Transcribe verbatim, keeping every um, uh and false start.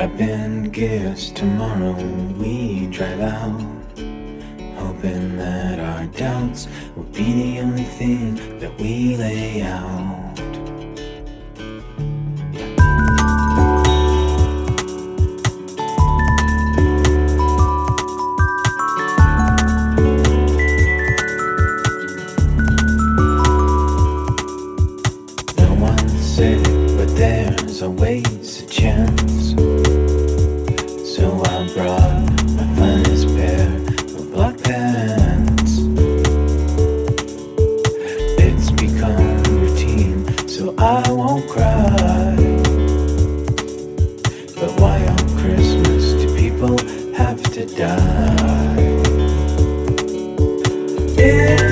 Wrapping gifts, tomorrow we drive out, hoping that our doubts will be the only thing that we lay out. No one said it, but there's always a chance. So I brought my finest pair of black pants. It's become routine, so I won't cry. But why on Christmas do people have to die? Yeah.